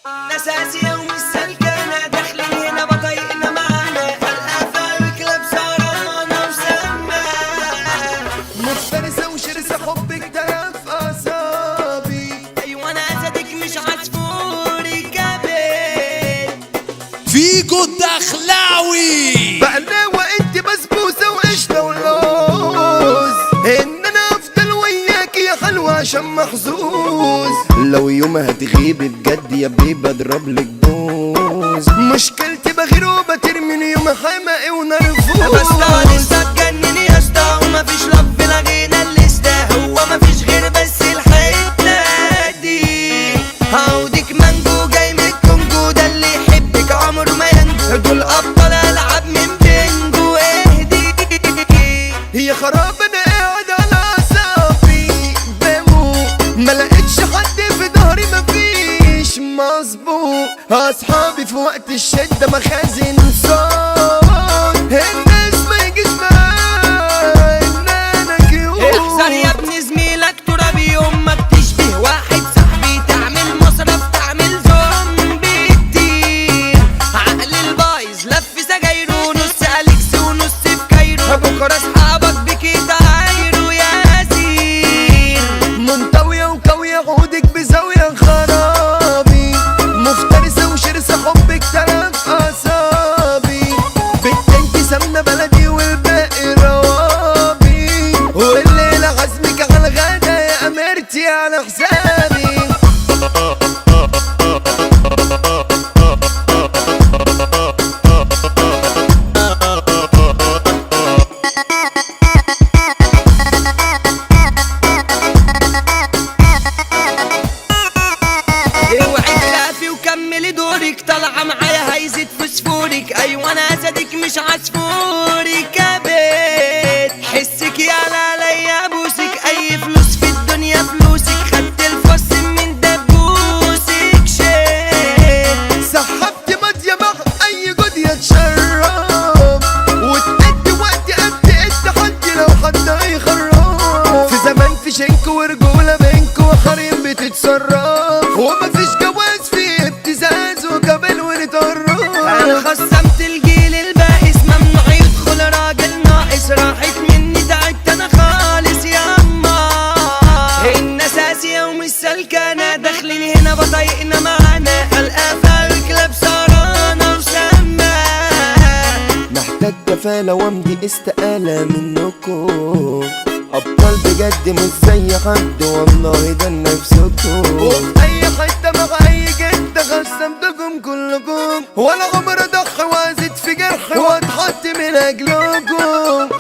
ناس آسيا ومش سلكانة داخلين هنا بطايقنا معانا القفا والكلاب سهرانة وسما مفترسة وشرسة حبك ده في أعصابي. أيوة أنا أسدك مش عصفوري كابل فيجو الدخلاوي بقلاوة انت بسبوسة وقشطة ولوز، ان انا افضل وياك يا حلوة عشان محظوظ. لو يوم هتغيبي بجد يا بيبي اضرب لك بوز. مشكلتي بغير وبترمي يوم حماقي ونرفوز. بس ده لسه اتجنني يا اسطى ومفيش لف لغينا الليستة هو مفيش غير بس الحتة دي. هوديك مانجو جاي من الكونجو ده اللي يحبك عمره ما ينجو دول ابطال العاب من بينجو اهدي. هي خراب انا قاعد على اعصابي بموت، ما لقيتش حد في ظهري مفيش مظبوط. اصحابي في وقت الشدة مخازن صوت، الناس ما يجيش معايا ان انا كيوت. احذر يا ابن زميلك ترابي يوم ما بتشبه واحد صاحبي تعمل مصرف تعمل زومبي كتير. عقل البايظ لف سجايره نص اليكس ونص في كايرو بكره اصحابك بكي تعايروا يا اسير. منطوية وكوية عودك بزاوية خرابي، مفترسة وشرسة حبك تلف أعصابي. بنتي سمنة بلدي والباقي روابي، والليلة عزمك على الغدا يا أميرتي على حسابي. اوعي تخافي وكملي دورك طالعه معايا هيزيد فوسفورك. ايوه انا اسدك مش عصفوري كابت حسك يا عليا بوسك اي فلوس في الدنيا فلوسك خدت الفص من دبوسك شيت. سحبت مادية مع أي جود يتشرب، وتدي وقت قد حد لو حد هيخرب. في زمان في شنك ورجولة بينك وحريم بتتصرف، ومفيش جواز فيه ابتزاز وقبل ونتقرب. انا خصمت الجيل البائس ممنوع يدخل راجل ناقص راحت مني تعبت انا خالص ياما. الناس آسيا ومش سلكانة داخلين هنا بطايقنا معانا القفا والكلاب سهرانة وسما. محتاج كفالة وامضي استقالة منكم، أبطال بجد مش زي حد والله ده نفسكم. وفي أي حتة مع أي جد خصمتكم كلكم، ولا عمر أضحي وأزيد في جرحي وأتحط من أجلكم.